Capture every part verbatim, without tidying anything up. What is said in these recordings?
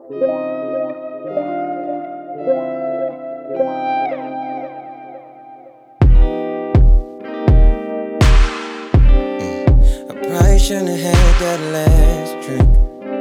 Probably shouldn't have had that last drink.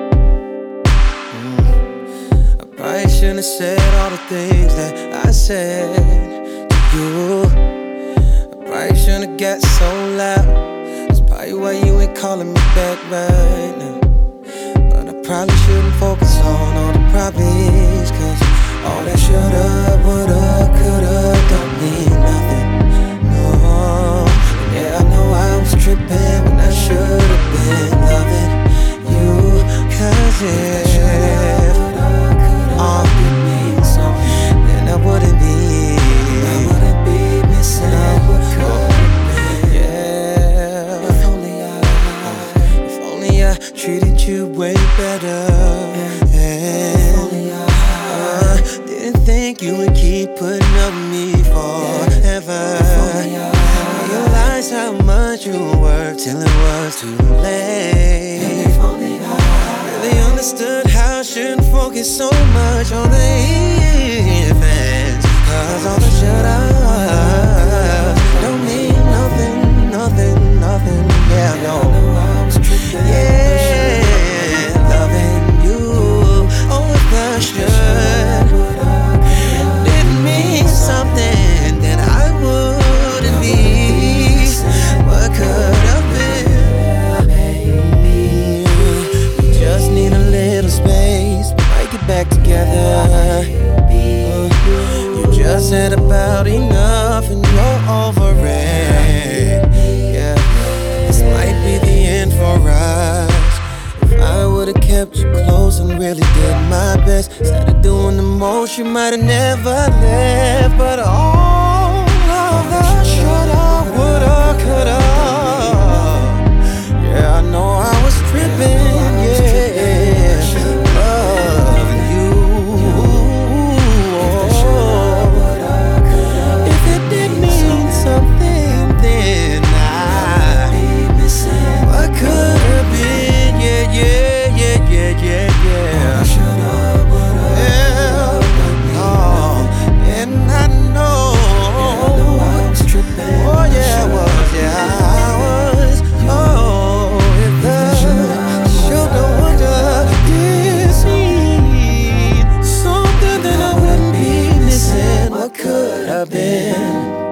mm. I probably shouldn't have said all the things that I said to you. I probably shouldn't have got so loud. That's probably why you ain't calling me back right now. But I probably shouldn't focus on all the probablys, cause all that shoulda, woulda, coulda don't mean nothing. No, yeah, I know I was tripping when I should've been loving you. Cause if all you mean something, then I wouldn't be, I wouldn't be missing out what could've been. Yeah, if only I, if only I treated you way better. If only I uh, didn't think you would keep putting up with me forever. Realize how much you worked till it was too late. If only I really understood how I shouldn't focus so much on the ifs, cause all the shut-ups don't mean nothing, nothing, nothing. Yeah, I know I was tripping. Yeah, loving you, oh, if I should didn't mean something, then I wouldn't be what could have been. We just need a little space, we might get back together. You just had about enough and you're over it. Yeah, this might be the end for us. If I would've kept you close and really did my best, instead of doing the most, you might've never left. But all of the shoulda, woulda, coulda, yeah, I know I was tripping. Yeah, loving you. Oh, if it did mean something, then I what could have been. Yeah, yeah, yeah, yeah, yeah, yeah. Yeah, oh, and I know. Oh yeah, I was, yeah, I was. Oh, if the shoulda, woulda did mean something, then I wouldn't be missing what could have been.